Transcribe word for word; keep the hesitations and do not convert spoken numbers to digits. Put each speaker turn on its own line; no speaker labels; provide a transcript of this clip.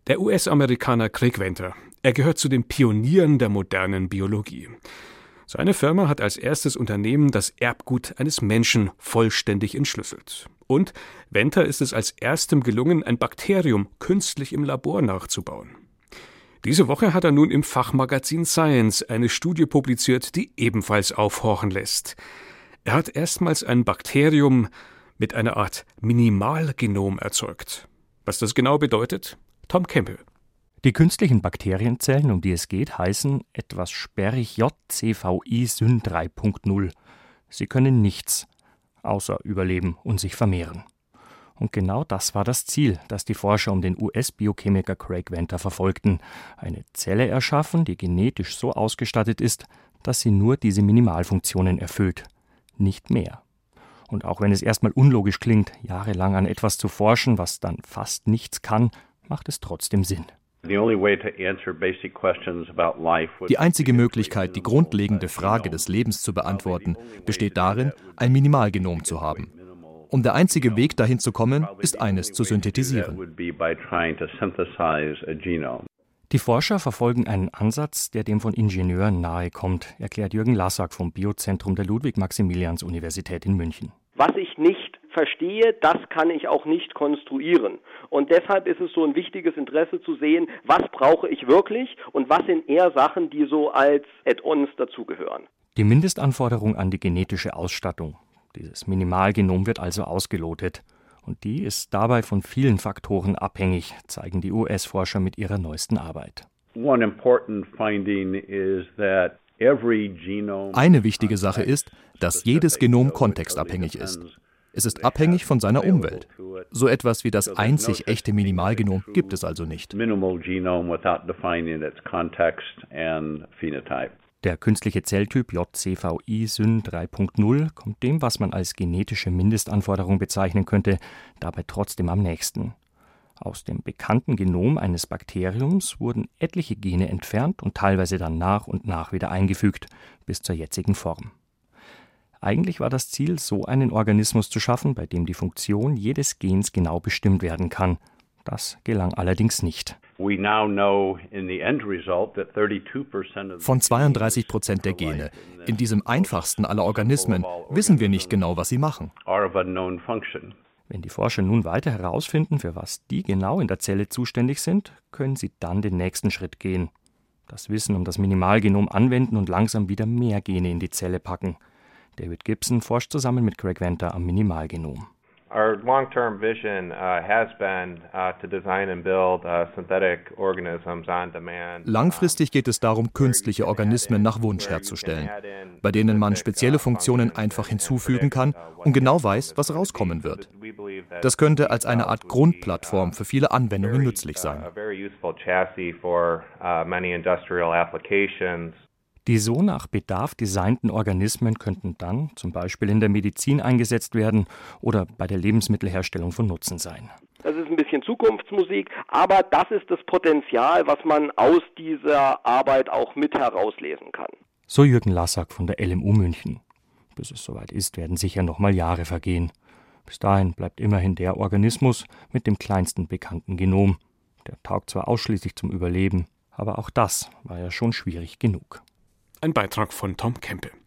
Der U S-Amerikaner Craig Venter, er gehört zu den Pionieren der modernen Biologie. Seine Firma hat als erstes Unternehmen das Erbgut eines Menschen vollständig entschlüsselt. Und Venter ist es als erstem gelungen, ein Bakterium künstlich im Labor nachzubauen. Diese Woche hat er nun im Fachmagazin Science eine Studie publiziert, die ebenfalls aufhorchen lässt. Er hat erstmals ein Bakterium mit einer Art Minimalgenom erzeugt. Was das genau bedeutet? Tom Kempe.
Die künstlichen Bakterienzellen, um die es geht, heißen etwas sperrig J C V I-Syn drei Punkt null. Sie können nichts, außer überleben und sich vermehren. Und genau das war das Ziel, das die Forscher um den U S-Biochemiker Craig Venter verfolgten. Eine Zelle erschaffen, die genetisch so ausgestattet ist, dass sie nur diese Minimalfunktionen erfüllt. Nicht mehr. Und auch wenn es erstmal unlogisch klingt, jahrelang an etwas zu forschen, was dann fast nichts kann, macht es trotzdem Sinn.
Die einzige Möglichkeit, die grundlegende Frage des Lebens zu beantworten, besteht darin, ein Minimalgenom zu haben. Und der einzige Weg, dahin zu kommen, ist eines zu synthetisieren.
Die Forscher verfolgen einen Ansatz, der dem von Ingenieuren nahe kommt, erklärt Jürgen Lassack vom Biozentrum der Ludwig-Maximilians-Universität in München.
Was ich nicht verstehe, das kann ich auch nicht konstruieren. Und deshalb ist es so ein wichtiges Interesse zu sehen, was brauche ich wirklich und was sind eher Sachen, die so als Add-ons dazugehören.
Die Mindestanforderung an die genetische Ausstattung. Dieses Minimalgenom wird also ausgelotet. Und die ist dabei von vielen Faktoren abhängig, zeigen die U S-Forscher mit ihrer neuesten Arbeit.
Eine wichtige Sache ist, dass jedes Genom kontextabhängig ist. Es ist abhängig von seiner Umwelt. So etwas wie das einzig echte Minimalgenom gibt es also nicht.
Der künstliche Zelltyp J C V I-Syn drei Punkt null kommt dem, was man als genetische Mindestanforderung bezeichnen könnte, dabei trotzdem am nächsten. Aus dem bekannten Genom eines Bakteriums wurden etliche Gene entfernt und teilweise dann nach und nach wieder eingefügt, bis zur jetzigen Form. Eigentlich war das Ziel, so einen Organismus zu schaffen, bei dem die Funktion jedes Gens genau bestimmt werden kann. Das gelang allerdings nicht.
Von zweiunddreißig Prozent der Gene in diesem einfachsten aller Organismen wissen wir nicht genau, was sie machen.
Wenn die Forscher nun weiter herausfinden, für was die genau in der Zelle zuständig sind, können sie dann den nächsten Schritt gehen. Das Wissen um das Minimalgenom anwenden und langsam wieder mehr Gene in die Zelle packen. David Gibson forscht zusammen mit Craig Venter am Minimalgenom.
Our long-term vision uh, has been uh, to design and build uh, synthetic organisms on demand.
Langfristig geht es darum, künstliche Organismen nach Wunsch herzustellen, bei denen man spezielle Funktionen einfach hinzufügen kann und genau weiß, was rauskommen wird. Das könnte als eine Art Grundplattform für viele Anwendungen nützlich sein.
Die so nach Bedarf designten Organismen könnten dann zum Beispiel in der Medizin eingesetzt werden oder bei der Lebensmittelherstellung von Nutzen sein.
Das ist ein bisschen Zukunftsmusik, aber das ist das Potenzial, was man aus dieser Arbeit auch mit herauslesen kann.
So Jürgen Lassack von der L M U München. Bis es soweit ist, werden sicher noch mal Jahre vergehen. Bis dahin bleibt immerhin der Organismus mit dem kleinsten bekannten Genom. Der taugt zwar ausschließlich zum Überleben, aber auch das war ja schon schwierig genug.
Ein Beitrag von Tom Kempe.